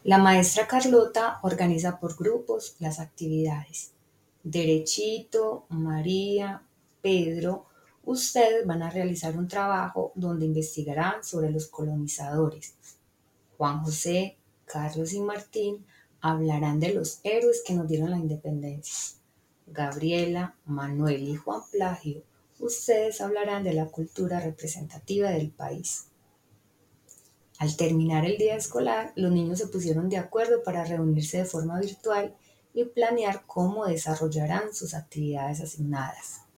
La maestra Carlota organiza por grupos las actividades. Derechito, María, Pedro, ustedes van a realizar un trabajo donde investigarán sobre los colonizadores. Juan José, Carlos y Martín hablarán de los héroes que nos dieron la independencia. Gabriela, Manuel y Juan Plagio, ustedes hablarán de la cultura representativa del país. Al terminar el día escolar, los niños se pusieron de acuerdo para reunirse de forma virtual y planear cómo desarrollarán sus actividades asignadas.